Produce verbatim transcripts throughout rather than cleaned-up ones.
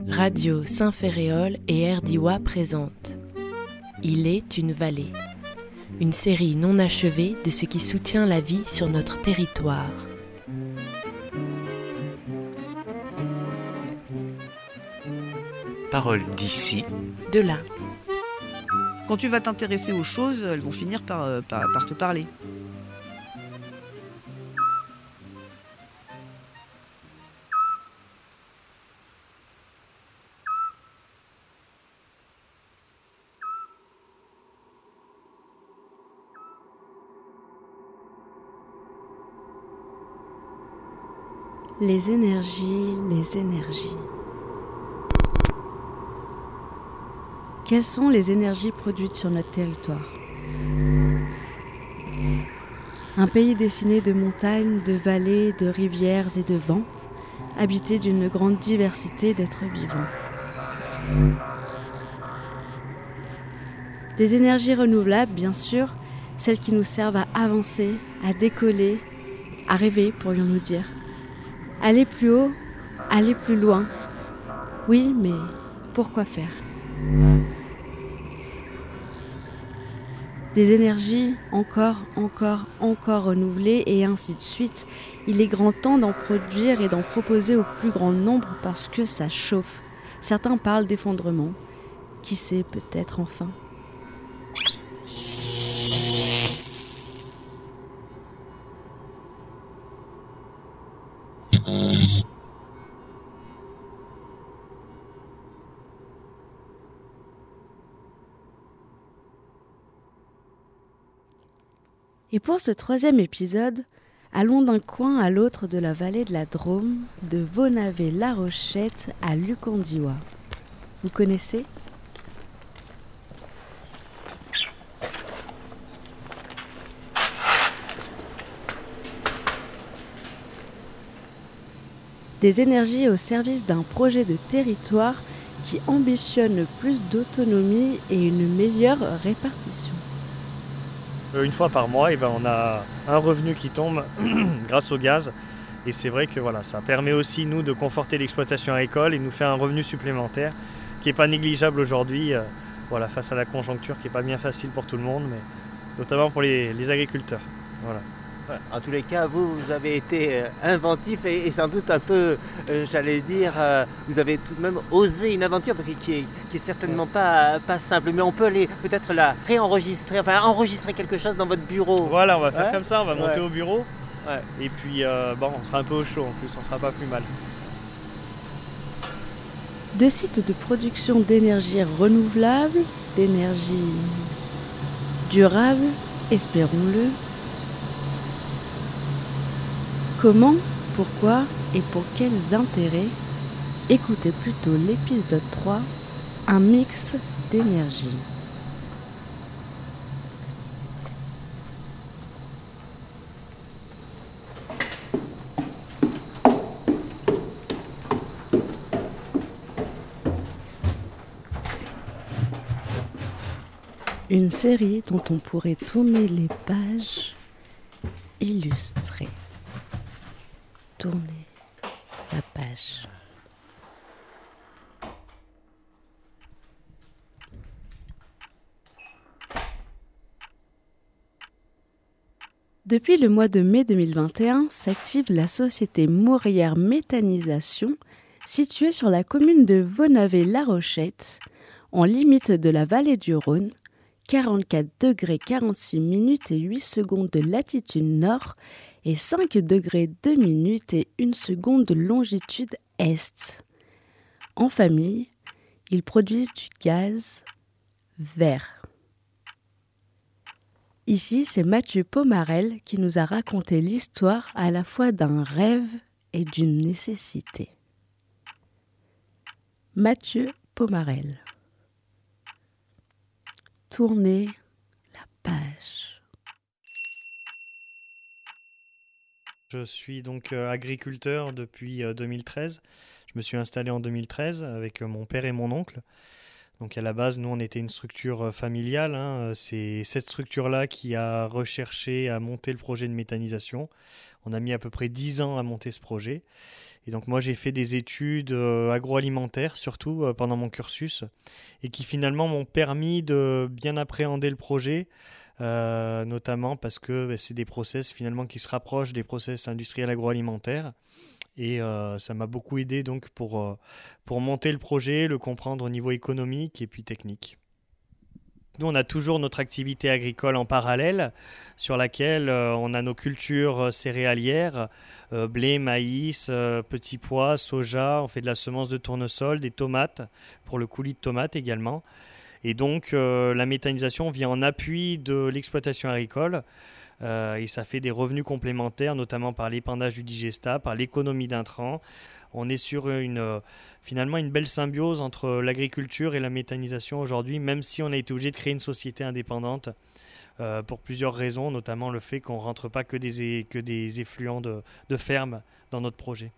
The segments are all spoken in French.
Radio Saint-Ferréol et R D I W A présentent Il est une vallée, une série non achevée de ce qui soutient la vie sur notre territoire. Paroles d'ici, de là. Quand tu vas t'intéresser aux choses, elles vont finir par, euh, par, par te parler. Les énergies, les énergies. Quelles sont les énergies produites sur notre territoire ? Un pays dessiné de montagnes, de vallées, de rivières et de vents, habité d'une grande diversité d'êtres vivants. Des énergies renouvelables, bien sûr, celles qui nous servent à avancer, à décoller, à rêver, pourrions-nous dire. Aller plus haut, aller plus loin. Oui, mais pourquoi faire ? Des énergies encore, encore, encore renouvelées et ainsi de suite. Il est grand temps d'en produire et d'en proposer au plus grand nombre parce que ça chauffe. Certains parlent d'effondrement. Qui sait, peut-être enfin. Et pour ce troisième épisode, allons d'un coin à l'autre de la vallée de la Drôme, de Vaulnaveys-La Rochette à Lucandiwa. Vous connaissez ? Des énergies au service d'un projet de territoire qui ambitionne plus d'autonomie et une meilleure répartition. Une fois par mois, eh ben, on a un revenu qui tombe grâce au gaz. Et c'est vrai que voilà, ça permet aussi, nous, de conforter l'exploitation agricole et nous faire un revenu supplémentaire qui n'est pas négligeable aujourd'hui, euh, voilà, face à la conjoncture qui n'est pas bien facile pour tout le monde, mais notamment pour les, les agriculteurs. Voilà. En tous les cas, vous, vous avez été inventif et, et sans doute un peu, euh, j'allais dire, euh, vous avez tout de même osé une aventure parce que qui est, qui est certainement pas, pas simple. Mais on peut aller peut-être la réenregistrer, enfin enregistrer quelque chose dans votre bureau. Voilà, on va faire ouais. comme ça, on va monter ouais. au bureau. Ouais. Et puis, euh, bon, on sera un peu au chaud en plus, on sera pas plus mal. Deux sites de production d'énergie renouvelable, d'énergie durable, espérons-le. Comment, pourquoi et pour quels intérêts ? Écoutez plutôt l'épisode trois, un mix d'énergie. Une série dont on pourrait tourner les pages illustrées. Tournez la page. Depuis le mois de mai deux mille vingt et un, s'active la société Mourière Méthanisation, située sur la commune de Vaulnaveys-La Rochette, en limite de la vallée du Rhône, quarante-quatre degrés quarante-six minutes et huit secondes de latitude nord et cinq degrés deux minutes et une seconde de longitude est. En famille, ils produisent du gaz vert. Ici, c'est Mathieu Pomarel qui nous a raconté l'histoire à la fois d'un rêve et d'une nécessité. Mathieu Pomarel. Tournez la page. Je suis donc euh, agriculteur depuis euh, deux mille treize. Je me suis installé en deux mille treize avec euh, mon père et mon oncle. Donc à la base, nous, on était une structure familiale. Hein. C'est cette structure-là qui a recherché à monter le projet de méthanisation. On a mis à peu près dix ans à monter ce projet. Et donc moi, j'ai fait des études agroalimentaires, surtout pendant mon cursus, et qui finalement m'ont permis de bien appréhender le projet, euh, notamment parce que bah, c'est des process finalement qui se rapprochent des process industriels agroalimentaires. Et euh, ça m'a beaucoup aidé donc pour, euh, pour monter le projet, le comprendre au niveau économique et puis technique. Nous, on a toujours notre activité agricole en parallèle sur laquelle euh, on a nos cultures céréalières, euh, blé, maïs, euh, petits pois, soja, on fait de la semence de tournesol, des tomates, pour le coulis de tomates également. Et donc euh, la méthanisation vient en appui de l'exploitation agricole. Euh, et ça fait des revenus complémentaires, notamment par l'épandage du digestat, par l'économie d'intrants. On est sur une, euh, finalement une belle symbiose entre l'agriculture et la méthanisation aujourd'hui, même si on a été obligé de créer une société indépendante euh, pour plusieurs raisons, notamment le fait qu'on ne rentre pas que des, que des effluents de, de ferme dans notre projet.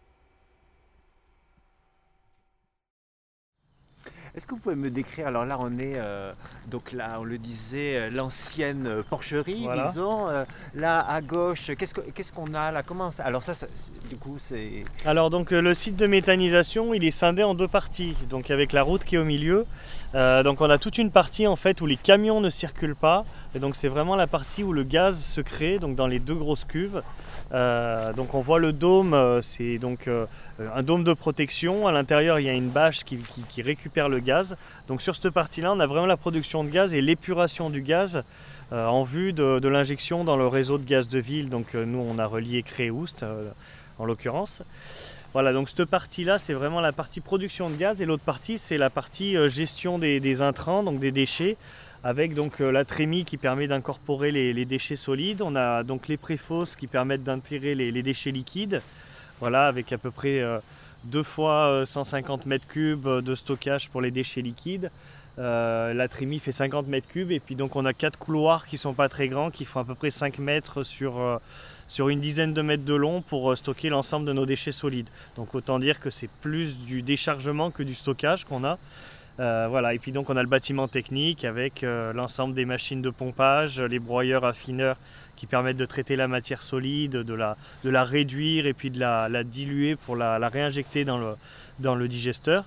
Est-ce que vous pouvez me décrire, alors là on est, euh, donc là on le disait, l'ancienne porcherie, voilà. disons, euh, là à gauche, qu'est-ce, que, qu'est-ce qu'on a là, comment ça, alors ça, ça du coup c'est... Alors donc le site de méthanisation, il est scindé en deux parties, donc avec la route qui est au milieu, euh, donc on a toute une partie en fait où les camions ne circulent pas, et donc c'est vraiment la partie où le gaz se crée, donc dans les deux grosses cuves. Euh, donc on voit le dôme, c'est donc euh, un dôme de protection. À l'intérieur, il y a une bâche qui, qui, qui récupère le gaz. Donc sur cette partie-là, on a vraiment la production de gaz et l'épuration du gaz euh, en vue de, de l'injection dans le réseau de gaz de ville. Donc euh, nous, on a relié Cré-Oust euh, en l'occurrence. Voilà, donc cette partie-là, c'est vraiment la partie production de gaz et l'autre partie, c'est la partie euh, gestion des, des intrants, donc des déchets, avec donc euh, la trémie qui permet d'incorporer les, les déchets solides. On a donc les préfosses qui permettent d'intégrer les, les déchets liquides, voilà, avec à peu près euh, deux fois euh, cent cinquante mètres cubes de stockage pour les déchets liquides. Euh, la trémie fait cinquante mètres cubes et puis donc on a quatre couloirs qui ne sont pas très grands, qui font à peu près cinq mètres sur, euh, sur une dizaine de mètres de long pour euh, stocker l'ensemble de nos déchets solides. Donc autant dire que c'est plus du déchargement que du stockage qu'on a. Euh, voilà. Et puis donc on a le bâtiment technique avec euh, l'ensemble des machines de pompage, les broyeurs affineurs qui permettent de traiter la matière solide, de la, de la réduire et puis de la, la diluer pour la, la réinjecter dans le, dans le digesteur.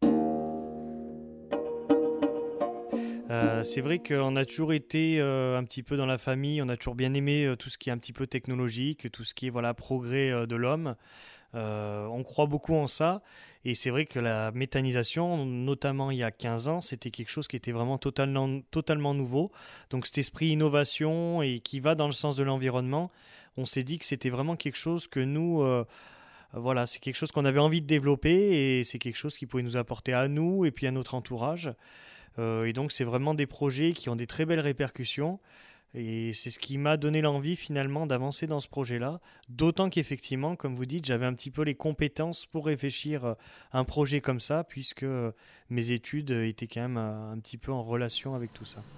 Euh, c'est vrai qu'on a toujours été euh, un petit peu dans la famille, on a toujours bien aimé euh, tout ce qui est un petit peu technologique, tout ce qui est voilà, progrès euh, de l'homme. Euh, on croit beaucoup en ça et c'est vrai que la méthanisation, notamment il y a quinze ans, c'était quelque chose qui était vraiment totalement, totalement nouveau. Donc cet esprit innovation et qui va dans le sens de l'environnement, on s'est dit que c'était vraiment quelque chose que nous, euh, voilà, c'est quelque chose qu'on avait envie de développer et c'est quelque chose qui pouvait nous apporter à nous et puis à notre entourage. Euh, et donc c'est vraiment des projets qui ont des très belles répercussions. Et c'est ce qui m'a donné l'envie finalement d'avancer dans ce projet-là, d'autant qu'effectivement, comme vous dites, j'avais un petit peu les compétences pour réfléchir à un projet comme ça, puisque mes études étaient quand même un petit peu en relation avec tout ça.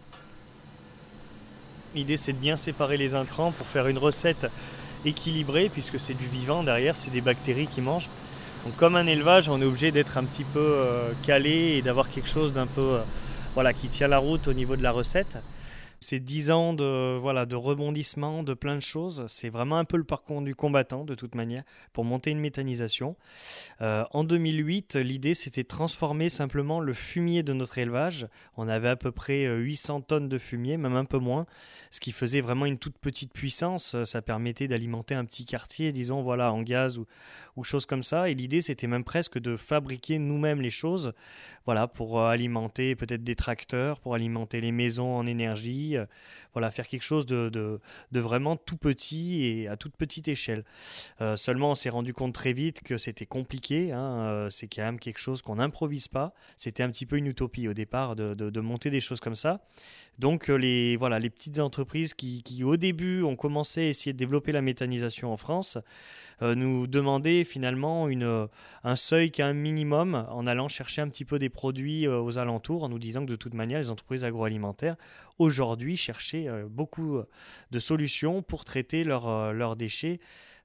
L'idée, c'est de bien séparer les intrants pour faire une recette équilibrée, puisque c'est du vivant derrière, c'est des bactéries qui mangent. Donc comme un élevage, on est obligé d'être un petit peu calé et d'avoir quelque chose d'un peu, voilà, qui tient la route au niveau de la recette. Ces dix ans de, voilà, de rebondissement, de plein de choses, c'est vraiment un peu le parcours du combattant de toute manière pour monter une méthanisation. Euh, en deux mille huit, l'idée c'était de transformer simplement le fumier de notre élevage. On avait à peu près huit cents tonnes de fumier, même un peu moins, ce qui faisait vraiment une toute petite puissance. Ça permettait d'alimenter un petit quartier, disons, voilà, en gaz ou, ou choses comme ça. Et l'idée c'était même presque de fabriquer nous-mêmes les choses, voilà, pour alimenter peut-être des tracteurs, pour alimenter les maisons en énergie. Voilà, faire quelque chose de, de, de vraiment tout petit et à toute petite échelle. Euh, seulement, on s'est rendu compte très vite que c'était compliqué. Hein, euh, c'est quand même quelque chose qu'on n'improvise pas. C'était un petit peu une utopie au départ de, de, de monter des choses comme ça. Donc, les, voilà, les petites entreprises qui, qui, au début, ont commencé à essayer de développer la méthanisation en France, euh, nous demandaient finalement une, un seuil qui a un minimum en allant chercher un petit peu des produits euh, aux alentours, en nous disant que de toute manière, les entreprises agroalimentaires, aujourd'hui, cherchaient euh, beaucoup de solutions pour traiter leurs, leurs déchets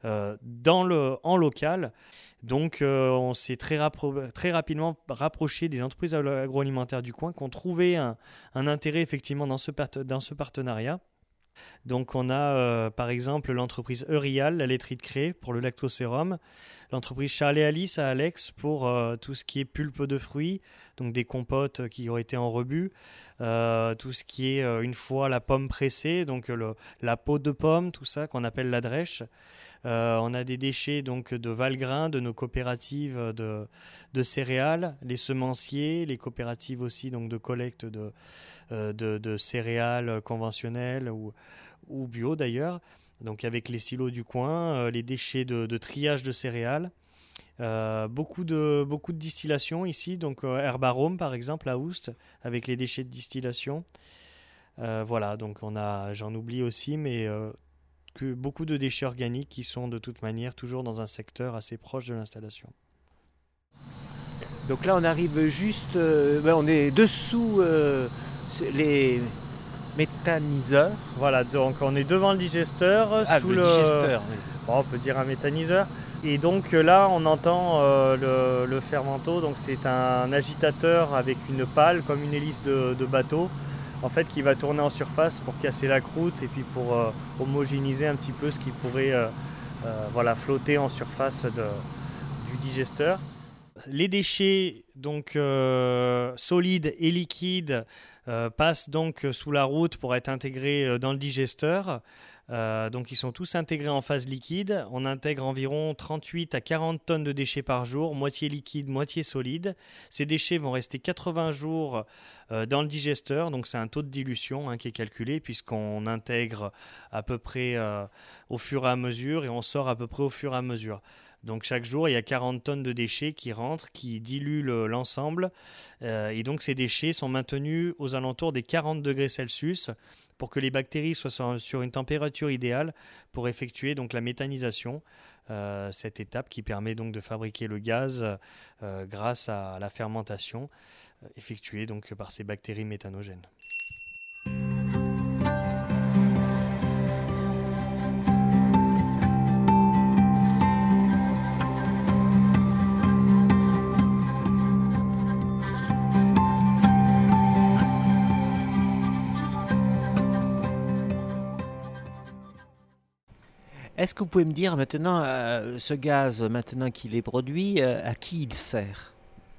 euh, dans le, en local. Donc euh, on s'est très, rappro- très rapidement rapproché des entreprises agroalimentaires du coin qui ont trouvé un, un intérêt effectivement dans ce, part- dans ce partenariat. Donc on a euh, par exemple l'entreprise Eurial, la laiterie de Cré pour le lactosérum, l'entreprise Charles et Alice à Alex pour euh, tout ce qui est pulpe de fruits, donc des compotes qui ont été en rebut, euh, tout ce qui est euh, une fois la pomme pressée, donc le, la peau de pomme, tout ça qu'on appelle la drèche. Euh, on a des déchets donc de Valgrain, de nos coopératives de, de céréales, les semenciers, les coopératives aussi donc de collecte de, euh, de, de céréales conventionnelles ou, ou bio d'ailleurs. Donc avec les silos du coin, euh, les déchets de, de triage de céréales. Euh, beaucoup, de, beaucoup de distillation ici, donc euh, Herbarome par exemple à Oust, avec les déchets de distillation. Euh, voilà, donc on a, j'en oublie aussi, mais euh, que beaucoup de déchets organiques qui sont de toute manière toujours dans un secteur assez proche de l'installation. Donc là on arrive juste, euh, ben on est dessous euh, les méthaniseurs. Voilà, donc on est devant le digesteur. Ah, sous le, le digesteur, oui. Bon, on peut dire un méthaniseur. Et donc là on entend euh, le, le fermento, donc c'est un agitateur avec une pale comme une hélice de, de bateau. En fait, qui va tourner en surface pour casser la croûte et puis pour euh, homogénéiser un petit peu ce qui pourrait euh, euh, voilà, flotter en surface de, du digesteur. Les déchets donc euh, solides et liquides euh, passent donc sous la route pour être intégrés dans le digesteur. Euh, donc ils sont tous intégrés en phase liquide. On intègre environ trente-huit à quarante tonnes de déchets par jour, moitié liquide, moitié solide. Ces déchets vont rester quatre-vingts jours euh, dans le digesteur, donc c'est un taux de dilution hein, qui est calculé puisqu'on intègre à peu près euh, au fur et à mesure et on sort à peu près au fur et à mesure. Donc chaque jour, il y a quarante tonnes de déchets qui rentrent, qui diluent le, l'ensemble. Euh, et donc ces déchets sont maintenus aux alentours des quarante degrés Celsius pour que les bactéries soient sur, sur une température idéale pour effectuer donc la méthanisation. Euh, cette étape qui permet donc de fabriquer le gaz euh, grâce à la fermentation euh, effectuée donc par ces bactéries méthanogènes. Est-ce que vous pouvez me dire maintenant, euh, ce gaz, maintenant qu'il est produit, euh, à qui il sert ?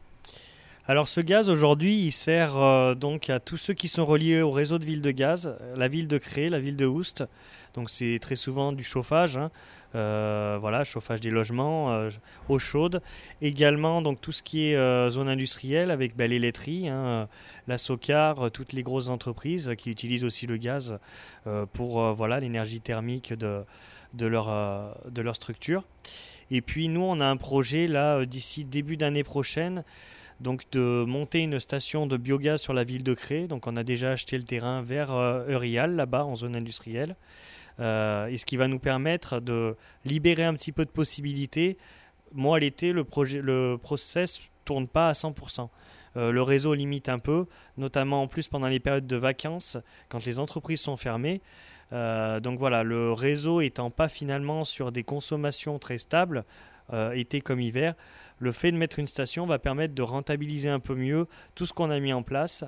Alors ce gaz aujourd'hui il sert euh, donc à tous ceux qui sont reliés au réseau de villes de gaz, la ville de Cré, la ville de Oust. Donc c'est très souvent du chauffage, hein. euh, voilà, chauffage des logements, euh, eau chaude. Également donc tout ce qui est euh, zone industrielle avec ben, les laiteries, hein, la Socar, toutes les grosses entreprises qui utilisent aussi le gaz euh, pour euh, voilà, l'énergie thermique de, de, leur, euh, de leur structure. Et puis nous on a un projet là d'ici début d'année prochaine. Donc de monter une station de biogaz sur la ville de Cré. Donc on a déjà acheté le terrain vers euh, Eurial, là-bas en zone industrielle. Euh, et ce qui va nous permettre de libérer un petit peu de possibilités. Moi, l'été, le, projet, le process ne tourne pas à cent pour cent. Euh, le réseau limite un peu, notamment en plus pendant les périodes de vacances, quand les entreprises sont fermées. Euh, donc voilà, le réseau étant pas finalement sur des consommations très stables, euh, été comme hiver, le fait de mettre une station va permettre de rentabiliser un peu mieux tout ce qu'on a mis en place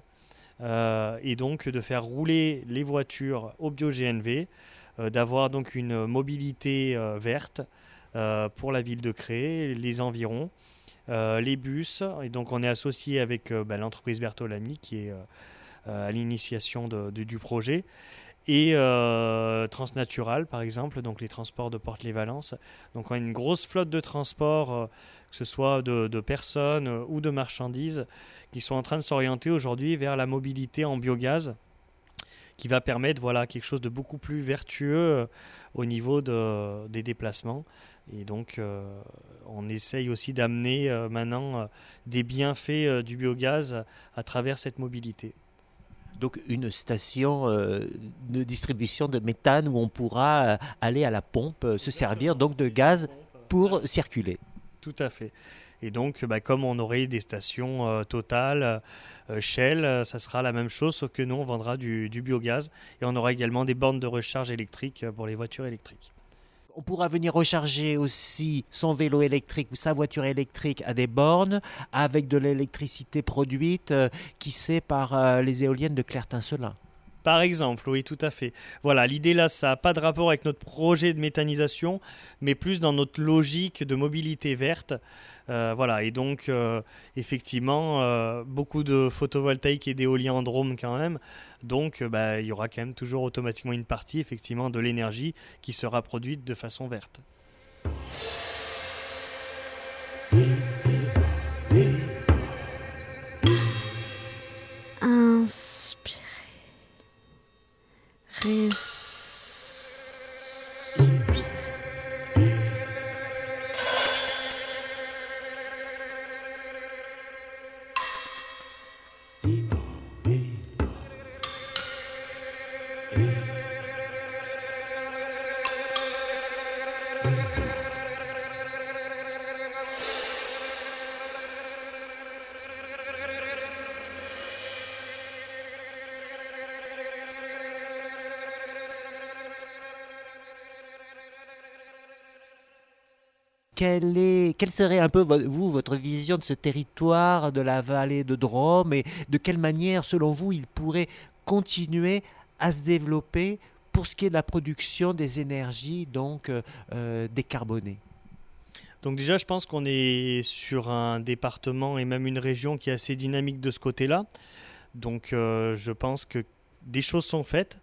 euh, et donc de faire rouler les voitures au bio-G N V, euh, d'avoir donc une mobilité euh, verte euh, pour la ville de Cré, les environs, euh, les bus. Et donc on est associé avec euh, bah, l'entreprise Bertolami qui est euh, à l'initiation de, de, du projet. Et euh, Transnatural par exemple, donc les transports de Port-les-Valence. Donc on a une grosse flotte de transports, euh, que ce soit de, de personnes euh, ou de marchandises, qui sont en train de s'orienter aujourd'hui vers la mobilité en biogaz, qui va permettre voilà, quelque chose de beaucoup plus vertueux euh, au niveau de, des déplacements. Et donc euh, on essaye aussi d'amener euh, maintenant euh, des bienfaits euh, du biogaz à travers cette mobilité. Donc une station euh, de distribution de méthane où on pourra euh, aller à la pompe, euh, se servir donc de gaz pour circuler. Tout à fait. Et donc, bah, comme on aurait des stations euh, Total, euh, Shell, euh, ça sera la même chose, sauf que nous, on vendra du, du biogaz. Et on aura également des bornes de recharge électrique pour les voitures électriques. On pourra venir recharger aussi son vélo électrique ou sa voiture électrique à des bornes avec de l'électricité produite, euh, qui sait, par euh, les éoliennes de Claire-Tincelin. Par exemple, oui, tout à fait. Voilà, l'idée là, ça n'a pas de rapport avec notre projet de méthanisation, mais plus dans notre logique de mobilité verte. Euh, voilà, et donc, euh, effectivement, euh, beaucoup de photovoltaïque et d'éolien en Drôme quand même. Donc, euh, bah, il y aura quand même toujours automatiquement une partie, effectivement, de l'énergie qui sera produite de façon verte. Inspirez. Respirez. Quelle, est, quelle serait un peu, vous, votre vision de ce territoire de la vallée de Drôme, et de quelle manière, selon vous, il pourrait continuer à se développer pour ce qui est de la production des énergies donc euh, décarbonées? Donc déjà, je pense qu'on est sur un département et même une région qui est assez dynamique de ce côté-là. Donc euh, je pense que des choses sont faites.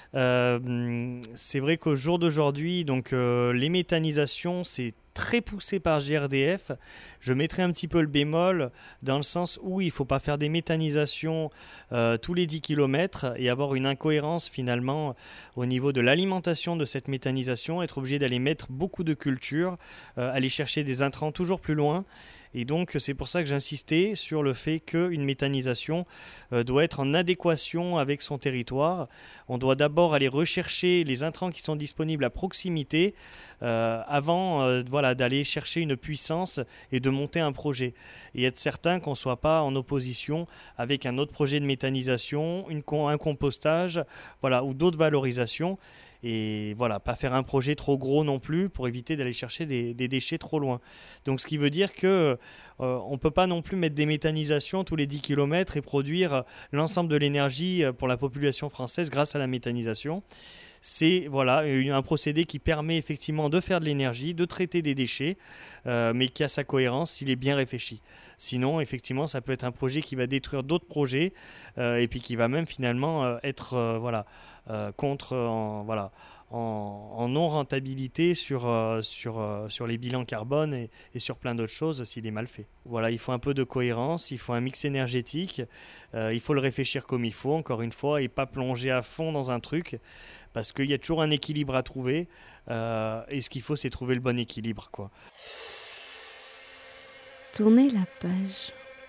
Euh, c'est vrai qu'au jour d'aujourd'hui, donc euh, les méthanisations, c'est très poussé par G R D F. Je mettrai un petit peu le bémol dans le sens où il ne faut pas faire des méthanisations euh, tous les dix kilomètres et avoir une incohérence finalement au niveau de l'alimentation de cette méthanisation, être obligé d'aller mettre beaucoup de cultures, euh, aller chercher des intrants toujours plus loin. Et donc, c'est pour ça que j'insistais sur le fait qu'une méthanisation euh, doit être en adéquation avec son territoire. On doit d'abord aller rechercher les intrants qui sont disponibles à proximité euh, avant euh, voilà, d'aller chercher une puissance et de monter un projet. Et être certain qu'on ne soit pas en opposition avec un autre projet de méthanisation, une, un compostage, voilà, ou d'autres valorisations. Et voilà, pas faire un projet trop gros non plus pour éviter d'aller chercher des, des déchets trop loin. Donc ce qui veut dire qu'on euh, ne peut pas non plus mettre des méthanisations tous les dix kilomètres et produire l'ensemble de l'énergie pour la population française grâce à la méthanisation. C'est voilà, un procédé qui permet effectivement de faire de l'énergie, de traiter des déchets, euh, mais qui a sa cohérence s'il est bien réfléchi. Sinon, effectivement, ça peut être un projet qui va détruire d'autres projets euh, et puis qui va même finalement euh, être euh, voilà, euh, contre en, voilà, en, en non-rentabilité sur, euh, sur, euh, sur les bilans carbone et, et sur plein d'autres choses s'il est mal fait. Voilà, il faut un peu de cohérence, il faut un mix énergétique, euh, il faut le réfléchir comme il faut, encore une fois, et pas plonger à fond dans un truc, parce qu'il y a toujours un équilibre à trouver, euh, et ce qu'il faut, c'est trouver le bon équilibre, quoi. Tournez la page.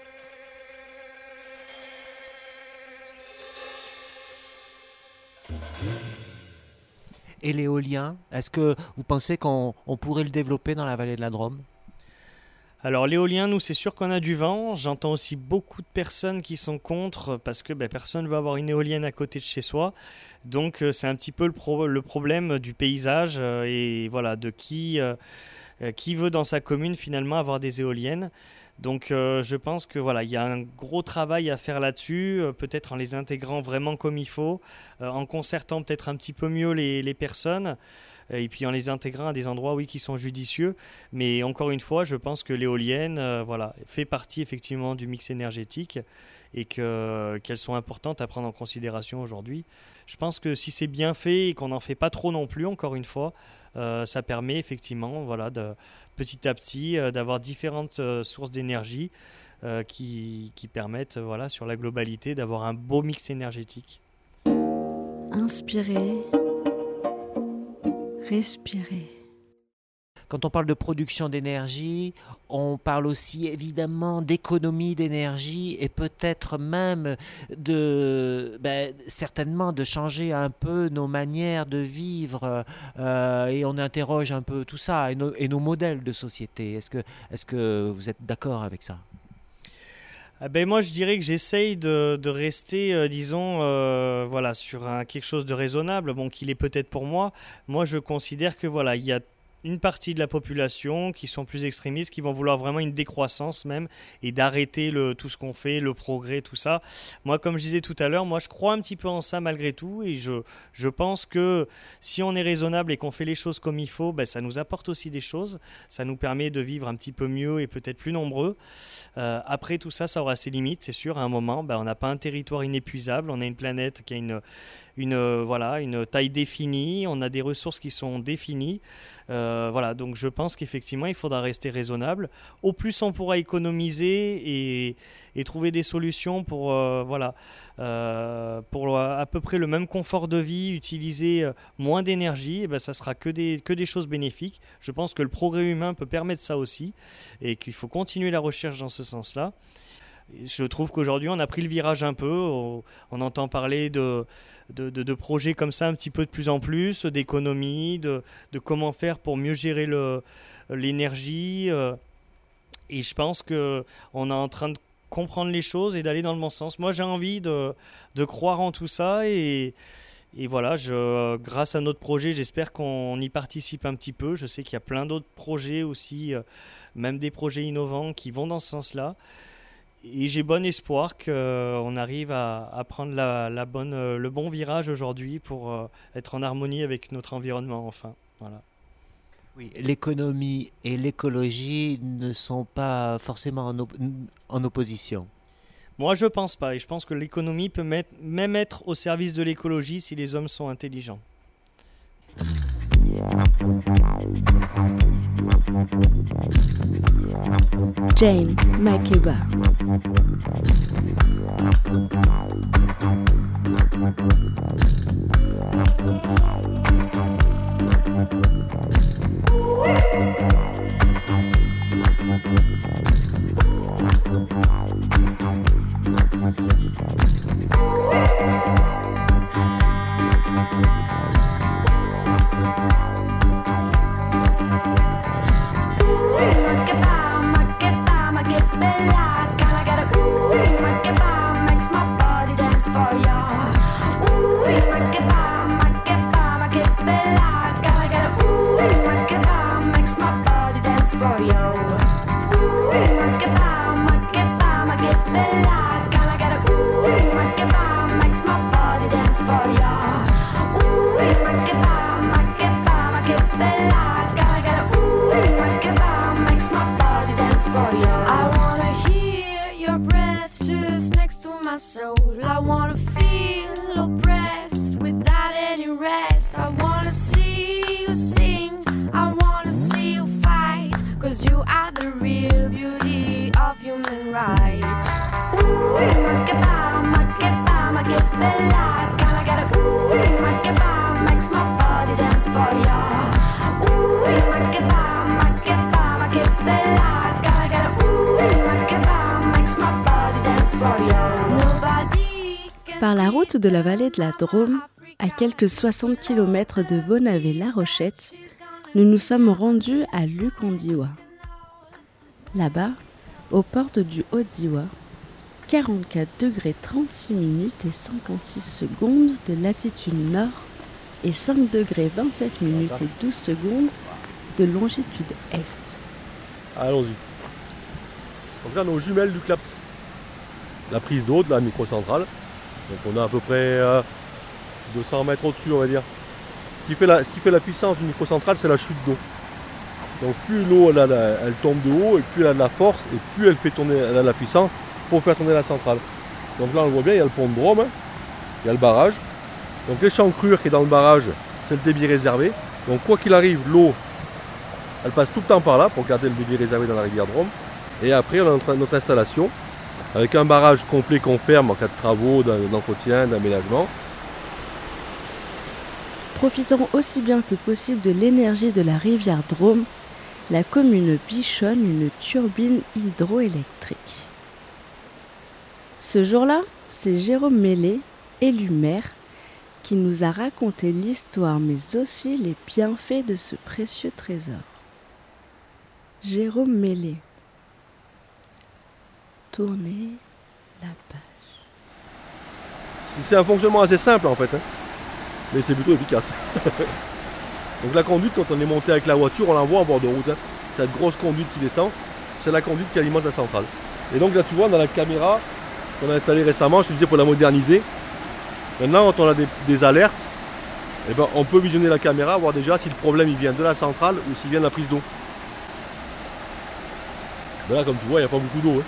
Et l'éolien, est-ce que vous pensez qu'on on pourrait le développer dans la vallée de la Drôme ? Alors l'éolien, nous c'est sûr qu'on a du vent. J'entends aussi beaucoup de personnes qui sont contre parce que ben, personne ne veut avoir une éolienne à côté de chez soi. Donc euh, c'est un petit peu le, pro- le problème du paysage euh, et voilà, de qui, euh, qui veut dans sa commune finalement avoir des éoliennes. Donc euh, je pense que voilà, il y a un gros travail à faire là-dessus, euh, peut-être en les intégrant vraiment comme il faut, euh, en concertant peut-être un petit peu mieux les, les personnes, euh, et puis en les intégrant à des endroits oui, qui sont judicieux. Mais encore une fois, je pense que l'éolienne euh, voilà, fait partie effectivement du mix énergétique et que, qu'elles sont importantes à prendre en considération aujourd'hui. Je pense que si c'est bien fait et qu'on n'en fait pas trop non plus, encore une fois, euh, ça permet effectivement voilà, de, petit à petit euh, d'avoir différentes euh, sources d'énergie euh, qui, qui permettent voilà, sur la globalité d'avoir un beau mix énergétique. Inspirez, respirez. Quand on parle de production d'énergie, on parle aussi évidemment d'économie d'énergie et peut-être même de, ben, certainement de changer un peu nos manières de vivre euh, et on interroge un peu tout ça et nos, et nos modèles de société. Est-ce que, est-ce que vous êtes d'accord avec ça ? Ah ben moi je dirais que j'essaye de, de rester euh, disons euh, voilà, sur un, quelque chose de raisonnable, bon, qu'il est peut-être pour moi. Moi je considère que voilà, il y a une partie de la population qui sont plus extrémistes, qui vont vouloir vraiment une décroissance même et d'arrêter le, tout ce qu'on fait, le progrès, tout ça. Moi, comme je disais tout à l'heure, moi je crois un petit peu en ça malgré tout et je, je pense que si on est raisonnable et qu'on fait les choses comme il faut, ben, ça nous apporte aussi des choses, ça nous permet de vivre un petit peu mieux et peut-être plus nombreux. Euh, après tout ça, ça aura ses limites, c'est sûr, à un moment, ben, on n'a pas un territoire inépuisable, on a une planète qui a une, une, euh, voilà, une taille définie, on a des ressources qui sont définies. Euh, voilà, donc je pense qu'effectivement il faudra rester raisonnable. Au plus on pourra économiser et, et trouver des solutions pour, euh, voilà, euh, pour à peu près le même confort de vie, utiliser moins d'énergie, et ben, ça sera que des, que des choses bénéfiques. Je pense que le progrès humain peut permettre ça aussi et qu'il faut continuer la recherche dans ce sens-là. Je trouve qu'aujourd'hui on a pris le virage un peu, on, on entend parler de De, de, de projets comme ça un petit peu de plus en plus, d'économie, de, de comment faire pour mieux gérer le, l'énergie. Euh, et je pense qu'on est en train de comprendre les choses et d'aller dans le bon sens. Moi, j'ai envie de, de croire en tout ça et, et voilà, je, grâce à notre projet, j'espère qu'on y participe un petit peu. Je sais qu'il y a plein d'autres projets aussi, euh, même des projets innovants qui vont dans ce sens-là. Et j'ai bon espoir qu'on arrive à, à prendre la, la bonne, le bon virage aujourd'hui pour euh, être en harmonie avec notre environnement, enfin. Voilà. Oui, l'économie et l'écologie ne sont pas forcément en, op- en opposition. Moi, je pense pas. Et je pense que l'économie peut mettre, même être au service de l'écologie si les hommes sont intelligents. Jane Makeba. Par la route de la vallée de la Drôme, à quelques soixante kilomètres de Vonavé-la-Rochette, nous nous sommes rendus à Lucondiwa. Là-bas, aux portes du Haut-Diwa, quarante-quatre degrés trente-six minutes et cinquante-six secondes de latitude nord et cinq degrés vingt-sept minutes et douze secondes de longitude est. Allons-y. Donc là, nos jumelles du Claps. La prise d'eau de la microcentrale. Donc on a à peu près euh, deux cents mètres au-dessus, on va dire. Ce qui fait la, ce qui fait la puissance d'une microcentrale, c'est la chute d'eau. Donc plus l'eau elle, elle, elle tombe de haut, et plus elle a de la force, et plus elle fait tourner, elle a de la puissance pour faire tourner la centrale. Donc là on le voit bien, il y a le pont de Drôme, il y a le barrage. Donc l'échancrure qui est dans le barrage, c'est le débit réservé. Donc quoi qu'il arrive, l'eau, elle passe tout le temps par là pour garder le débit réservé dans la rivière Drôme. Et après on a notre, notre installation, avec un barrage complet qu'on ferme en cas de travaux, d'entretien, d'aménagement. Profitant aussi bien que possible de l'énergie de la rivière Drôme, la commune bichonne une turbine hydroélectrique. Ce jour-là, c'est Jérôme Mélé, élu maire, qui nous a raconté l'histoire mais aussi les bienfaits de ce précieux trésor. Jérôme Mélé. Tournez la page. C'est un fonctionnement assez simple en fait, hein, mais c'est plutôt efficace. Donc la conduite, quand on est monté avec la voiture, on la voit en bord de route. Hein. Cette grosse conduite qui descend, c'est la conduite qui alimente la centrale. Et donc là tu vois, dans la caméra qu'on a installée récemment, je te disais pour la moderniser, maintenant quand on a des, des alertes, eh ben, on peut visionner la caméra, voir déjà si le problème il vient de la centrale ou s'il vient de la prise d'eau. Ben là comme tu vois, il n'y a pas beaucoup d'eau. Hein.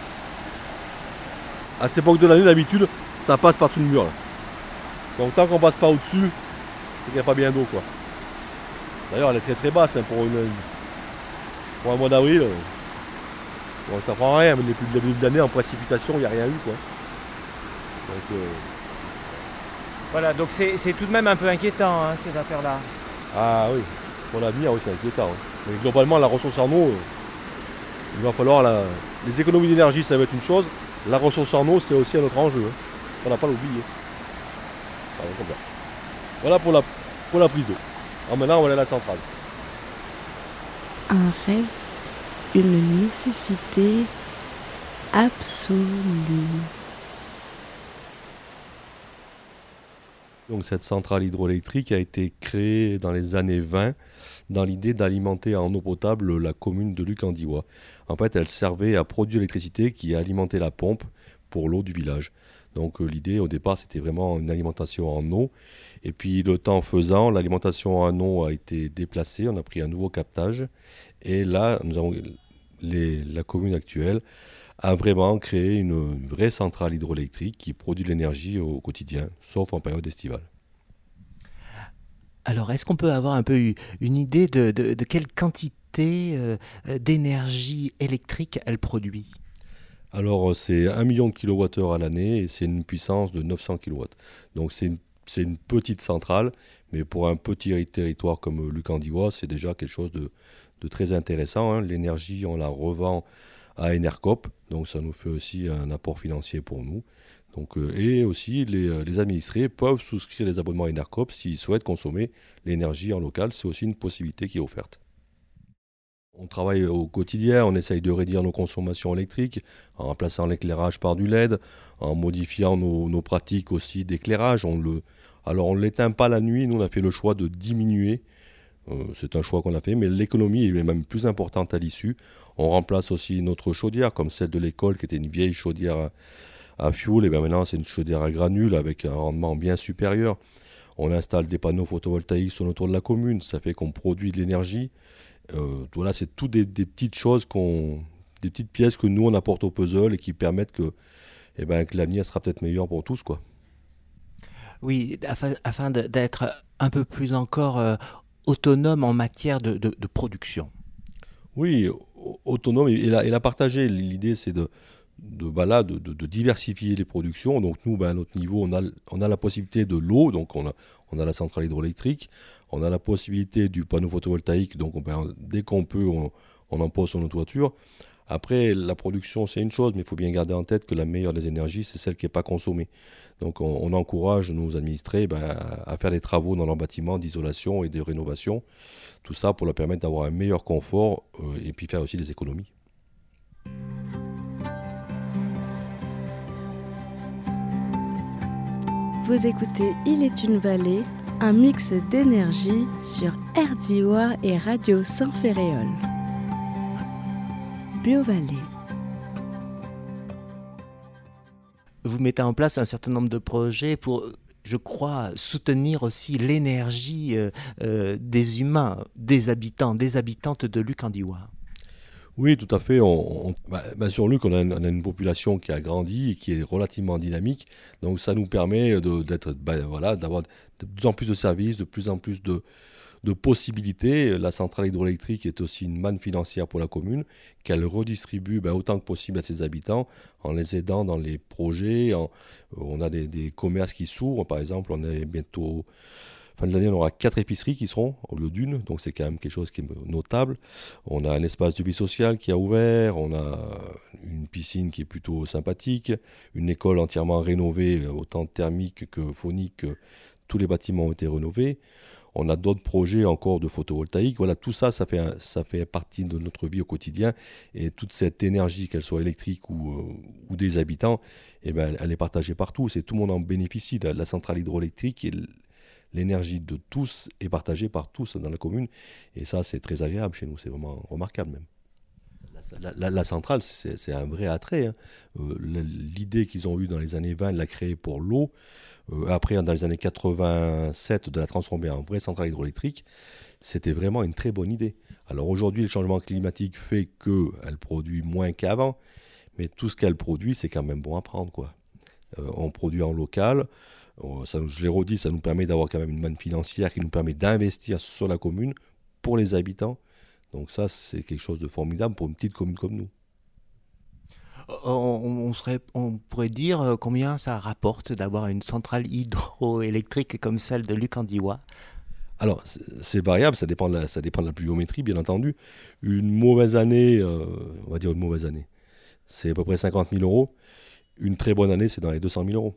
À cette époque de l'année, d'habitude, ça passe par-dessus le mur. Là. Donc tant qu'on passe pas au-dessus, c'est qu'il n'y a pas bien d'eau quoi. D'ailleurs elle est très très basse hein, pour, une, pour un mois d'avril. Bon, ça prend rien, mais depuis le début de l'année en précipitation, il n'y a rien eu quoi. Donc, euh... Voilà, donc c'est, c'est tout de même un peu inquiétant hein, ces affaires-là. Ah oui, pour l'avenir, oui, c'est inquiétant. Hein. Mais globalement, la ressource en eau, euh, il va falloir la... les économies d'énergie, ça va être une chose. La ressource en eau, c'est aussi un autre enjeu. Hein. On n'a pas l'oublier. Voilà, voilà pour la, pour la prise d'eau. Alors maintenant, on va aller à la centrale. Un rêve, une nécessité absolue. Donc cette centrale hydroélectrique a été créée dans les années vingt dans l'idée d'alimenter en eau potable la commune de Luc-en-Diois. En fait, elle servait à produire l'électricité qui alimentait la pompe pour l'eau du village. Donc euh, l'idée au départ c'était vraiment une alimentation en eau. Et puis le temps faisant, l'alimentation en eau a été déplacée, on a pris un nouveau captage. Et là, nous avons, les, la commune actuelle a vraiment créé une, une vraie centrale hydroélectrique qui produit de l'énergie au quotidien, sauf en période estivale. Alors, est-ce qu'on peut avoir un peu une idée de, de, de quelle quantité euh, d'énergie électrique elle produit ? Alors, c'est un million de kilowattheures à l'année et c'est une puissance de neuf cents kilowatts. Donc, c'est une, c'est une petite centrale, mais pour un petit territoire comme Luc-en-Diois, c'est déjà quelque chose de, de très intéressant. Hein. L'énergie, on la revend à Enercop, donc ça nous fait aussi un apport financier pour nous. Donc, euh, et aussi, les, les administrés peuvent souscrire des abonnements à Enercop s'ils souhaitent consommer l'énergie en local. C'est aussi une possibilité qui est offerte. On travaille au quotidien, on essaye de réduire nos consommations électriques en remplaçant l'éclairage par du L E D, en modifiant nos, nos pratiques aussi d'éclairage. On le, alors on ne l'éteint pas la nuit, nous on a fait le choix de diminuer. Euh, c'est un choix qu'on a fait, mais l'économie est même plus importante à l'issue. On remplace aussi notre chaudière, comme celle de l'école, qui était une vieille chaudière à, à fioul, et bien maintenant c'est une chaudière à granules avec un rendement bien supérieur. On installe des panneaux photovoltaïques sur le tour de la commune, ça fait qu'on produit de l'énergie. Euh, voilà, c'est toutes des, des petites choses, qu'on, des petites pièces que nous on apporte au puzzle et qui permettent que, eh ben, que l'avenir sera peut-être meilleur pour tous, quoi. Oui, afin, afin de, d'être un peu plus encore euh, autonome en matière de, de, de production. Oui, autonome et la, et la partager. L'idée, c'est de, de, bah là, de, de, de diversifier les productions. Donc nous, bah, à notre niveau, on a, on a la possibilité de l'eau, donc on a, on a la centrale hydroélectrique, on a la possibilité du panneau photovoltaïque, donc on, bah, dès qu'on peut, on, on en pose sur nos toitures. Après, la production, c'est une chose, mais il faut bien garder en tête que la meilleure des énergies, c'est celle qui n'est pas consommée. Donc on, on encourage nos administrés ben, à faire des travaux dans leurs bâtiments d'isolation et de rénovation. Tout ça pour leur permettre d'avoir un meilleur confort euh, et puis faire aussi des économies. Vous écoutez Il est une vallée, un mix d'énergie sur R D I O A et Radio Saint-Ferréol. BioVallée. Vous mettez en place un certain nombre de projets pour, je crois, soutenir aussi l'énergie euh, euh, des humains, des habitants, des habitantes de Luc-en-Diois. Oui, tout à fait. On, on, bah, bah sur Luc, on a, une, on a une population qui a grandi et qui est relativement dynamique. Donc ça nous permet de, d'être, bah, voilà, d'avoir de plus en plus de services, de plus en plus de, de possibilités. La centrale hydroélectrique est aussi une manne financière pour la commune qu'elle redistribue bah, autant que possible à ses habitants en les aidant dans les projets. En, on a des, des commerces qui s'ouvrent. Par exemple, on est bientôt... Fin de l'année, on aura quatre épiceries qui seront au lieu d'une, donc c'est quand même quelque chose qui est notable. On a un espace de vie sociale qui a ouvert, on a une piscine qui est plutôt sympathique, une école entièrement rénovée, autant thermique que phonique, tous les bâtiments ont été rénovés. On a d'autres projets encore de photovoltaïque. Voilà, tout ça, ça fait, un, ça fait partie de notre vie au quotidien. Et toute cette énergie, qu'elle soit électrique ou, euh, ou des habitants, eh ben, elle est partagée partout. C'est, tout le monde en bénéficie. La, la centrale hydroélectrique et l'énergie de tous est partagée par tous dans la commune. Et ça, c'est très agréable chez nous, c'est vraiment remarquable même. La, la, la centrale, c'est, c'est un vrai attrait. Hein. Euh, l'idée qu'ils ont eue dans les années vingt, de la créer pour l'eau, euh, après dans les années quatre-vingt-sept, de la transformer en vraie centrale hydroélectrique, c'était vraiment une très bonne idée. Alors aujourd'hui, le changement climatique fait qu'elle produit moins qu'avant, mais tout ce qu'elle produit, c'est quand même bon à prendre, quoi. Euh, on produit en local, euh, ça, je l'ai redit, ça nous permet d'avoir quand même une manne financière qui nous permet d'investir sur la commune pour les habitants. Donc ça, c'est quelque chose de formidable pour une petite commune comme nous. On, on, serait, on pourrait dire combien ça rapporte d'avoir une centrale hydroélectrique comme celle de Lucandiwa? Alors, c'est, c'est variable, ça dépend, de la, ça dépend de la pluviométrie, bien entendu. Une mauvaise année, euh, on va dire une mauvaise année, c'est à peu près cinquante mille euros. Une très bonne année, c'est dans les deux cent mille euros.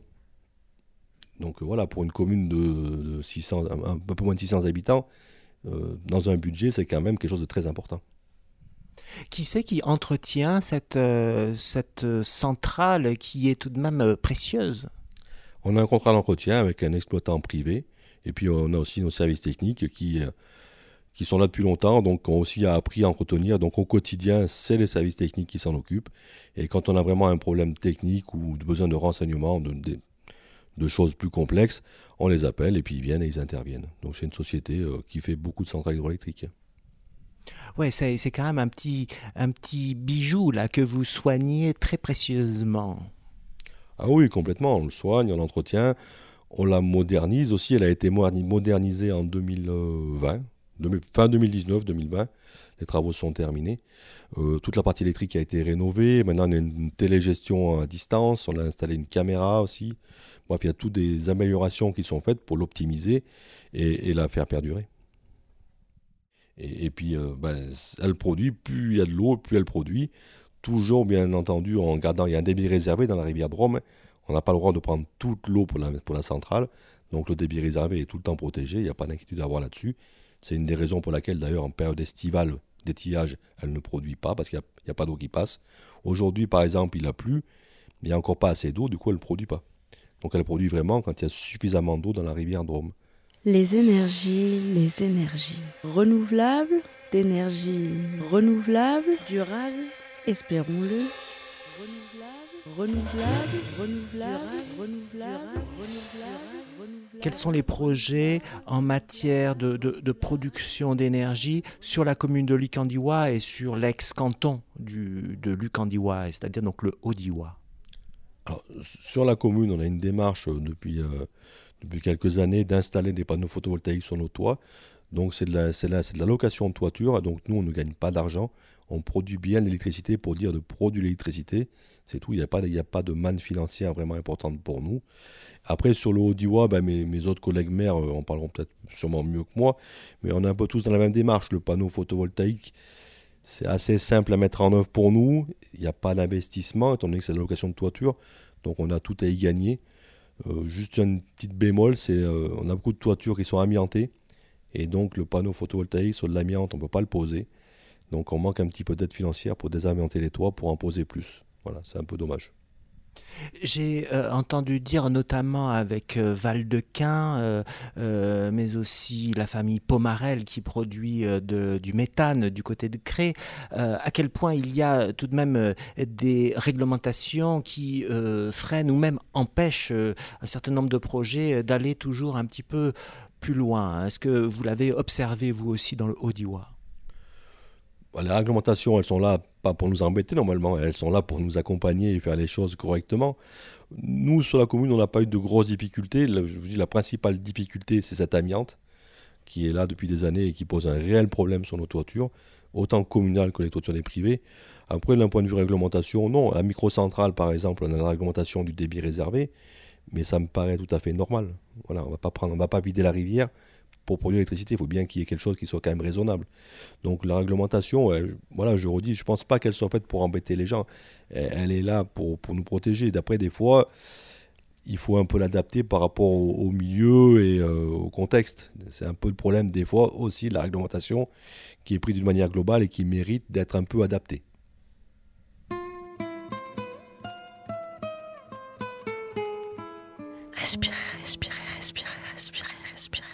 Donc voilà, pour une commune de, de six cents, un peu moins de six cents habitants, Euh, dans un budget, c'est quand même quelque chose de très important. Qui c'est qui entretient cette, euh, cette centrale qui est tout de même euh, précieuse? On a un contrat d'entretien avec un exploitant privé, et puis on a aussi nos services techniques qui, euh, qui sont là depuis longtemps, donc ont aussi appris à entretenir. Donc au quotidien, c'est les services techniques qui s'en occupent. Et quand on a vraiment un problème technique ou besoin de renseignements, de, de, de choses plus complexes, on les appelle et puis ils viennent et ils interviennent. Donc c'est une société euh, qui fait beaucoup de centrales hydroélectriques. Ouais, c'est, c'est quand même un petit, un petit bijou là que vous soignez très précieusement. Ah oui, complètement. On le soigne, on l'entretient, on la modernise aussi. Elle a été modernisée en deux mille vingt, fin deux mille dix-neuf deux mille vingt. Les travaux sont terminés. Euh, toute la partie électrique a été rénovée. Maintenant, on a une télégestion à distance. On a installé une caméra aussi. Bref, il y a toutes des améliorations qui sont faites pour l'optimiser et, et la faire perdurer. Et, et puis, euh, ben, elle produit, plus il y a de l'eau, plus elle produit. Toujours, bien entendu, en gardant, il y a un débit réservé dans la rivière Drôme. On n'a pas le droit de prendre toute l'eau pour la, pour la centrale. Donc, le débit réservé est tout le temps protégé. Il n'y a pas d'inquiétude à avoir là-dessus. C'est une des raisons pour laquelle, d'ailleurs, en période estivale, d'étiage, elle ne produit pas parce qu'il n'y a, a pas d'eau qui passe. Aujourd'hui, par exemple, il a plu, mais il n'y a encore pas assez d'eau, du coup, elle ne produit pas. Donc, elle produit vraiment quand il y a suffisamment d'eau dans la rivière Drôme. Les énergies, les énergies renouvelables, d'énergie renouvelable, durable, espérons-le. Renouvelable, renouvelable, renouvelable, renouvelable, renouvelable, renouvelable. Quels sont les projets en matière de, de, de production d'énergie sur la commune de Lucandiwa et sur l'ex-canton du, de Lucandiwa, c'est-à-dire donc le Haut-Diwa? Alors, sur la commune, on a une démarche depuis, euh, depuis quelques années d'installer des panneaux photovoltaïques sur nos toits. Donc c'est de, la, c'est, la, c'est de la location de toiture, donc nous on ne gagne pas d'argent, on produit bien l'électricité pour dire de produire l'électricité, c'est tout, il n'y a, a pas de manne financière vraiment importante pour nous. Après sur le Haut-Diwa, ben, mes, mes autres collègues maires euh, en parleront peut-être sûrement mieux que moi, mais on est un peu tous dans la même démarche. Le panneau photovoltaïque, c'est assez simple à mettre en œuvre pour nous, il n'y a pas d'investissement étant donné que c'est de la location de toiture, donc on a tout à y gagner. Euh, juste une petite bémol, c'est euh, on a beaucoup de toitures qui sont amiantées, et donc le panneau photovoltaïque sur de l'amiante, on ne peut pas le poser. Donc on manque un petit peu d'aide financière pour désamianter les toits, pour en poser plus. Voilà, c'est un peu dommage. J'ai euh, entendu dire notamment avec euh, Val-de-Quin, euh, euh, mais aussi la famille Pomarel qui produit euh, de, du méthane du côté de Cré, euh, à quel point il y a tout de même euh, des réglementations qui euh, freinent ou même empêchent euh, un certain nombre de projets euh, d'aller toujours un petit peu plus loin. Est-ce que vous l'avez observé vous aussi dans le Haut-Diwa? Les réglementations, elles sont là pas pour nous embêter normalement, elles sont là pour nous accompagner et faire les choses correctement. Nous, sur la commune, on n'a pas eu de grosses difficultés. Je vous dis, la principale difficulté, c'est cette amiante qui est là depuis des années et qui pose un réel problème sur nos toitures, autant communales que les toitures des privés. Après, d'un point de vue réglementation, non. La microcentrale, par exemple, on a la réglementation du débit réservé, mais ça me paraît tout à fait normal. Voilà, on va pas prendre, on va pas vider la rivière pour produire l'électricité, il faut bien qu'il y ait quelque chose qui soit quand même raisonnable. Donc la réglementation, elle, voilà, je redis, je ne pense pas qu'elle soit faite pour embêter les gens. Elle, elle est là pour, pour nous protéger. D'après, des fois, il faut un peu l'adapter par rapport au, au milieu et euh, au contexte. C'est un peu le problème des fois aussi de la réglementation qui est prise d'une manière globale et qui mérite d'être un peu adaptée. Respirez, respirez, respirez, respirez, respirez.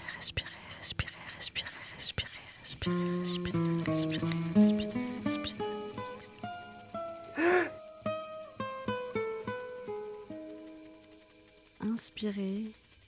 inspirez.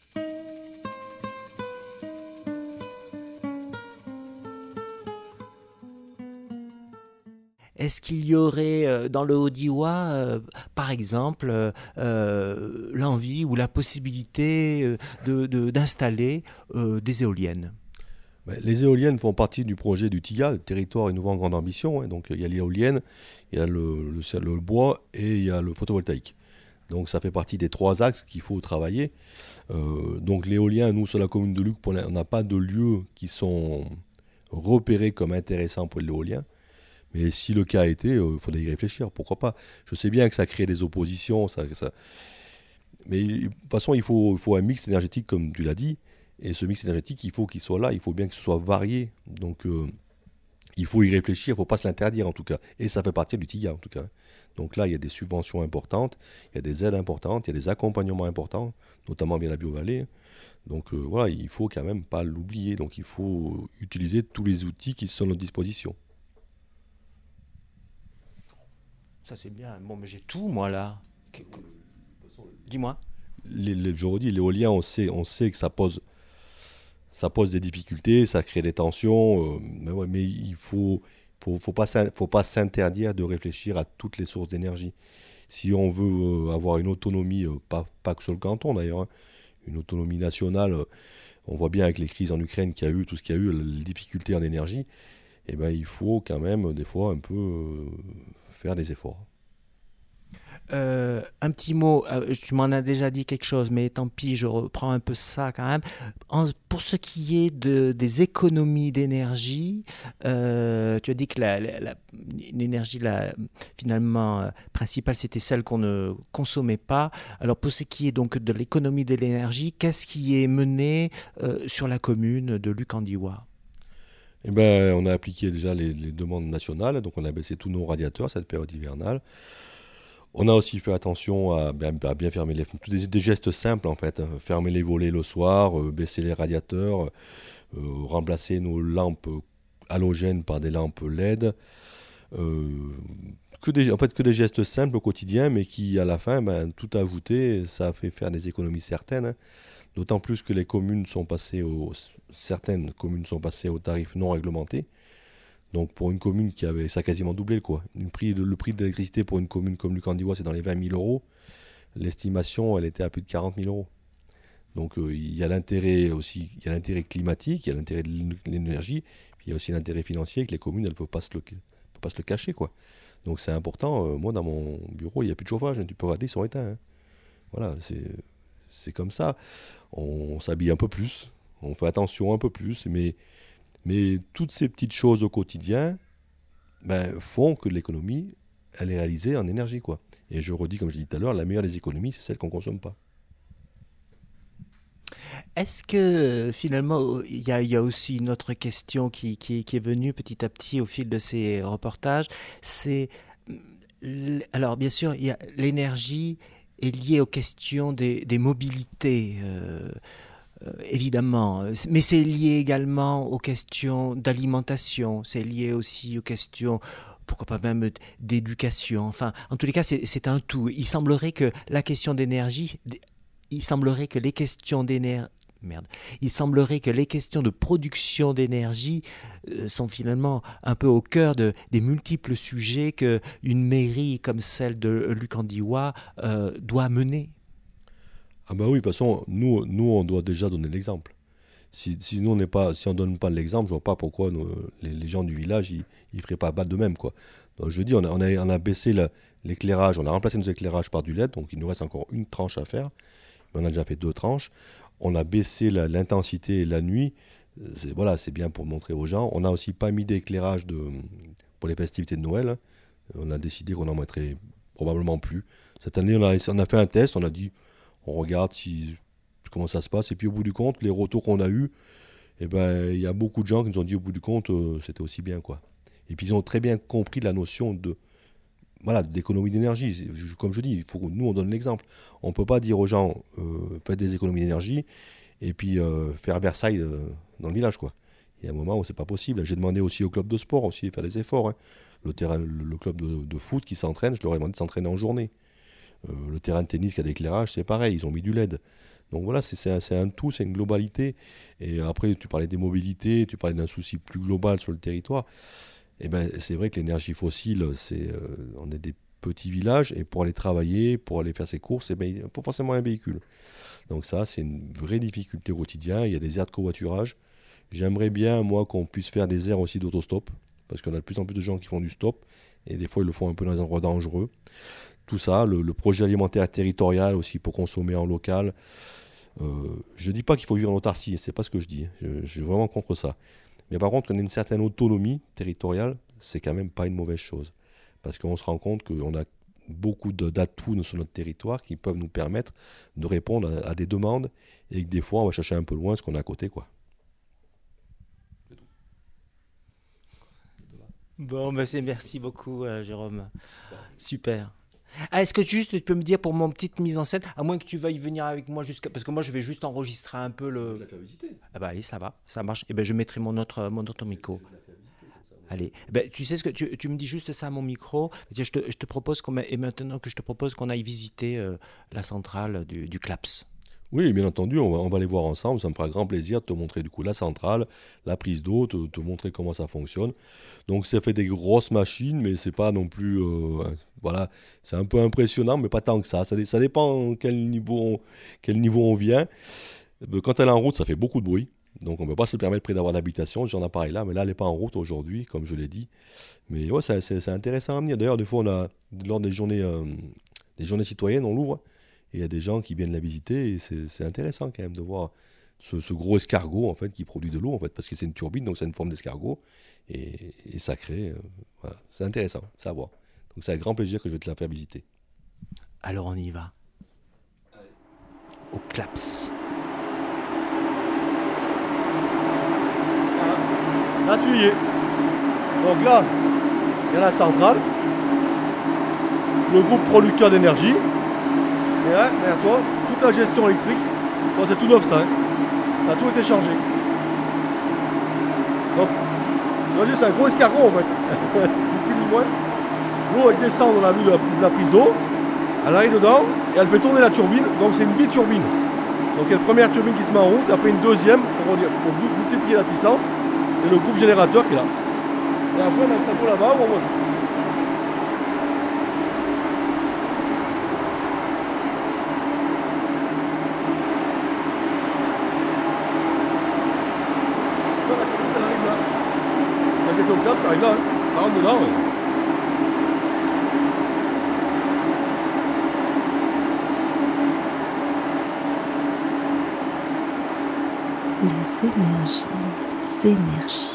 Est-ce qu'il y aurait euh, dans le Haut-Diois, euh, par exemple, euh, euh, l'envie ou la possibilité euh, de, de- d'installer euh, des éoliennes? Ben, les éoliennes font partie du projet du T I A, le territoire innovant grande ambition, hein. Donc il y a l'éolienne, il y a le, le- le bois et il y a le photovoltaïque. Donc ça fait partie des trois axes qu'il faut travailler. Euh, donc l'éolien, nous sur la commune de Luc, pour l'in- on n'a pas de lieux qui sont repérés comme intéressants pour l'éolien. Mais si le cas était, il faudrait y réfléchir, pourquoi pas. Je sais bien que ça crée des oppositions, ça, ça- mais de toute façon, il faut, il faut un mix énergétique, comme tu l'as dit. Et ce mix énergétique, il faut qu'il soit là, il faut bien que ce soit varié. Donc, euh, il faut y réfléchir, il ne faut pas se l'interdire en tout cas. Et ça fait partie du T I A en tout cas. Donc là, il y a des subventions importantes, il y a des aides importantes, il y a des accompagnements importants, notamment via la BioVallée. Donc euh, voilà, il faut quand même pas l'oublier. Donc il faut utiliser tous les outils qui sont à notre disposition. Ça c'est bien. Bon, mais j'ai tout moi là. Que- que- Dis-moi. Les, les- je redis, l'éolien, on sait, on sait que ça pose, ça pose des difficultés, ça crée des tensions, euh, mais, ouais, mais il faut, faut, faut pas, s'in- faut pas s'interdire de réfléchir à toutes les sources d'énergie. Si on veut euh, avoir une autonomie, euh, pas, pas que sur le canton d'ailleurs, hein, une autonomie nationale, euh, on voit bien avec les crises en Ukraine qu'il y a eu, tout ce qu'il y a eu, les difficultés en énergie, eh ben, il faut quand même des fois un peu euh, faire des efforts. Euh, un petit mot, euh, tu m'en as déjà dit quelque chose, mais tant pis, je reprends un peu ça quand même. En- pour ce qui est de, des économies d'énergie, euh, tu as dit que la- la- la- l'énergie la, finalement euh, principale, c'était celle qu'on ne consommait pas. Alors pour ce qui est donc de l'économie de l'énergie, qu'est-ce qui est mené euh, sur la commune de Luc-en-Diois? Eh ben, on a appliqué déjà les, les demandes nationales, donc on a baissé tous nos radiateurs cette période hivernale. On a aussi fait attention à, ben, à bien fermer les fenêtres, des, des gestes simples en fait, hein. Fermer les volets le soir, euh, baisser les radiateurs, euh, remplacer nos lampes halogènes par des lampes L E D. euh, que des, en fait, que des gestes simples au quotidien, mais qui à la fin, ben, tout ajouté, ça fait faire des économies certaines, hein. D'autant plus que les communes sont passées au, certaines communes sont passées aux tarifs non réglementés. Donc pour une commune qui avait, ça a quasiment doublé quoi. Une prix, le prix de l'électricité pour une commune comme Luc-en-Diois, c'est dans les vingt mille euros. L'estimation, elle était à plus de quarante mille euros. Donc euh, il y a l'intérêt aussi, il y a l'intérêt climatique, il y a l'intérêt de l'énergie, puis il y a aussi l'intérêt financier que les communes, elles ne peuvent pas se le, peuvent pas se le cacher quoi. Donc c'est important. Euh, moi dans mon bureau, il n'y a plus de chauffage, hein. Tu peux regarder, ils sont éteints, hein. Voilà, c'est, c'est comme ça. On, on s'habille un peu plus, on fait attention un peu plus, mais mais toutes ces petites choses au quotidien ben, font que l'économie, elle est réalisée en énergie, quoi. Et je redis, comme je l'ai dit tout à l'heure, la meilleure des économies, c'est celle qu'on ne consomme pas. Est-ce que euh, finalement, il y a, il y a aussi une autre question qui, qui, qui est venue petit à petit au fil de ces reportages, c'est, l- alors bien sûr, il y a, l'énergie est liée aux questions des, des mobilités. euh, Euh, évidemment, euh, mais c'est lié également aux questions d'alimentation, c'est lié aussi aux questions, pourquoi pas même d- d'éducation. Enfin, en tous les cas, c'est c'est un tout. Il semblerait que la question d'énergie, d- il semblerait que les questions d'énergie, merde, il semblerait que les questions de production d'énergie euh, sont finalement un peu au cœur de, des multiples sujets que une mairie comme celle de Luc-en-Diois euh, doit mener. Ah bah oui, de toute façon, nous, nous on doit déjà donner l'exemple. Si, si nous, on n'est pas, si on donne pas l'exemple, je vois pas pourquoi nous, les, les gens du village, ils ne feraient pas battre de même, quoi. Donc je dis, on a, on a, on a baissé la- l'éclairage, on a remplacé nos éclairages par du L E D, donc il nous reste encore une tranche à faire. Mais on a déjà fait deux tranches. On a baissé la- l'intensité la nuit. C'est, voilà, c'est bien pour montrer aux gens. On n'a aussi pas mis d'éclairage de, pour les festivités de Noël. On a décidé qu'on n'en mettrait probablement plus. Cette année, on a, on a fait un test, on a dit, on regarde si, comment ça se passe. Et puis au bout du compte, les retours qu'on a eus, eh ben, il y a beaucoup de gens qui nous ont dit au bout du compte, euh, c'était aussi bien, quoi. Et puis ils ont très bien compris la notion de, voilà, d'économie d'énergie. C'est- je- Comme je dis, il faut que nous, on donne l'exemple. On ne peut pas dire aux gens, euh, faites des économies d'énergie, et puis euh, faire Versailles euh, dans le village, quoi. Il y a un moment où c'est pas possible. J'ai demandé aussi au club de sport aussi de faire des efforts, hein. Le, terrain, le, le club de, de foot qui s'entraîne, je leur ai demandé de s'entraîner en journée. Euh, le terrain de tennis qui a l'éclairage, c'est pareil, ils ont mis du L E D. Donc voilà, c'est, c'est, un, c'est un tout, c'est une globalité. Et après, tu parlais des mobilités, tu parlais d'un souci plus global sur le territoire. Et ben, c'est vrai que l'énergie fossile, c'est, euh, on est des petits villages, et pour aller travailler, pour aller faire ses courses, eh ben, il faut forcément un véhicule. Donc ça, c'est une vraie difficulté au quotidien. Il y a des aires de covoiturage. J'aimerais bien, moi, qu'on puisse faire des aires aussi d'autostop, parce qu'on a de plus en plus de gens qui font du stop, et des fois, ils le font un peu dans des endroits dangereux. Tout ça, le, le projet alimentaire territorial aussi pour consommer en local. Euh, je ne dis pas qu'il faut vivre en autarcie, c'est pas ce que je dis. Je, je suis vraiment contre ça. Mais par contre, qu'on ait une certaine autonomie territoriale, c'est quand même pas une mauvaise chose. Parce qu'on se rend compte qu'on a beaucoup de, d'atouts sur notre territoire qui peuvent nous permettre de répondre à, à des demandes, et que des fois, on va chercher un peu loin ce qu'on a à côté, quoi. Bon, bah c'est, merci beaucoup, euh, Jérôme. Super. Ah, est-ce que tu, juste tu peux me dire pour mon petite mise en scène, à moins que tu veuilles venir avec moi jusqu'à, parce que moi je vais juste enregistrer un peu le. Je la faire visiter. Ah bah allez, ça va, ça marche. Et ben je mettrai mon autre mon autre micro. Allez, ben, tu sais ce que tu, tu me dis juste ça à mon micro. Je te, je te propose qu'on, et maintenant que je te propose qu'on aille visiter euh, la centrale du, du CLAPS. Oui, bien entendu, on va, on va aller voir ensemble. Ça me fera grand plaisir de te montrer du coup la centrale, la prise d'eau, te, te montrer comment ça fonctionne. Donc ça fait des grosses machines, mais c'est pas non plus, euh, voilà, c'est un peu impressionnant, mais pas tant que ça. Ça, ça dépend quel niveau, on, quel niveau on vient. Quand elle est en route, ça fait beaucoup de bruit. Donc on ne peut pas se permettre près d'avoir d'habitation, ce genre d'appareil là, mais là elle n'est pas en route aujourd'hui, comme je l'ai dit. Mais ouais, c'est, c'est, c'est intéressant à venir. D'ailleurs, des fois, on a, lors des journées, euh, des journées citoyennes, on l'ouvre. Et il y a des gens qui viennent la visiter, et c'est, c'est intéressant quand même de voir ce, ce gros escargot en fait, qui produit de l'eau, en fait, parce que c'est une turbine, donc c'est une forme d'escargot, et, et ça crée, euh, voilà, c'est intéressant, ça à voir. Donc c'est avec grand plaisir que je vais te la faire visiter. Alors on y va. Au CLAPS. Là tu y es. Donc là, il y a la centrale, le groupe producteur d'énergie. Et là, derrière toi, toute la gestion électrique, bon, c'est tout neuf ça, hein. Ça a tout été changé. Donc, c'est un gros escargot en fait, ni plus ni moins. L'eau elle descend dans la vue de la prise, de la prise d'eau, elle arrive dedans et elle fait tourner la turbine, donc c'est une biturbine. Donc il y a une première turbine qui se met en route, et après une deuxième pour, pour multiplier la puissance, et le groupe générateur qui est là. Et après on a un tableau là-bas où on voit tout. Ça arrive là, hein. Ça rentre dedans. Ouais. Les énergies, les énergies.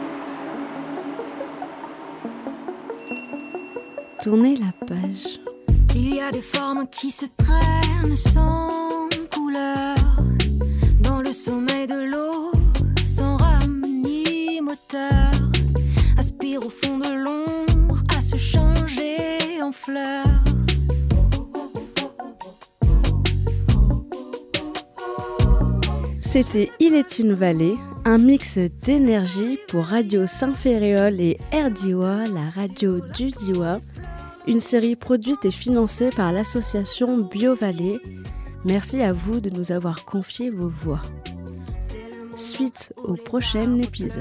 Tournez la page. Il y a des formes qui se traînent sans couleur dans le sommet de l'eau, sans rame ni moteur. Aspire au fond de l'ombre à se changer en fleurs. C'était Il est une vallée, un mix d'énergie pour Radio Saint-Ferréol et R D I W A, la radio du D I W A, une série produite et financée par l'association BioVallée. Merci à vous de nous avoir confié vos voix. Suite au prochain épisode.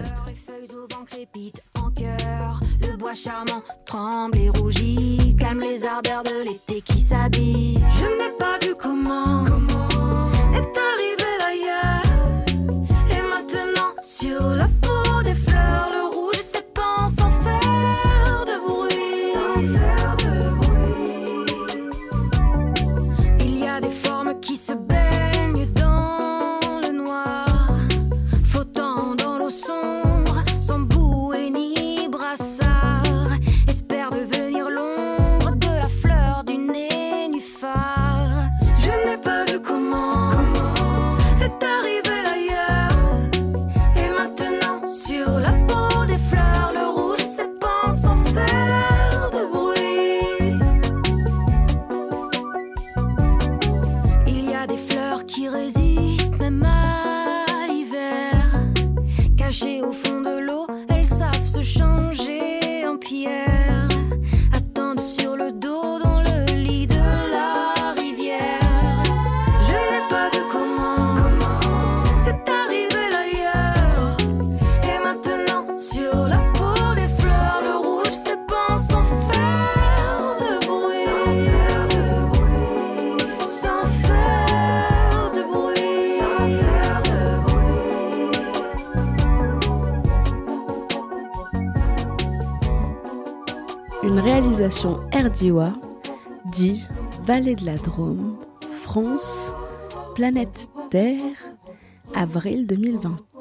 Le bois charmant tremble et rougit, calme les ardeurs de l'été qui s'habille. Je n'ai pas vu comment, comment est arrivé l'ailleurs. Et maintenant sur la peau des fleurs, le rouge s'épand sans faire de bruit. Sans faire de bruit. Il y a des formes qui se baignent dans le noir, flottant dans l'eau sombre, sans bouée ni brassard, espère devenir l'ombre de la fleur du nénuphar. Je n'ai pas vu comment faire de bruit. Une réalisation R D I W A, dit Vallée de la Drôme, France, Planète Terre, avril deux mille vingt.